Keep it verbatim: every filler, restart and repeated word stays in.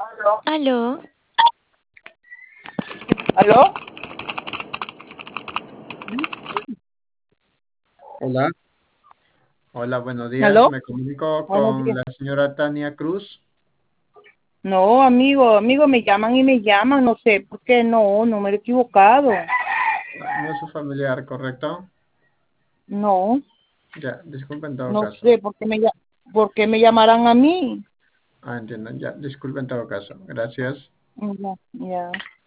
Aló. ¿Aló? Hola, hola, buenos días. ¿Aló? Me comunico Buenos con días. la señora Tania Cruz. No, amigo, amigo, me llaman y me llaman, no sé por qué, no, número equivocado. Ah, no es su familiar, ¿correcto? No, Ya, disculpe en todo no caso. sé por qué me, lla- por qué me llamarán a mí. Ah, entiendo, ya, disculpe en todo caso. Gracias. Ya, ya.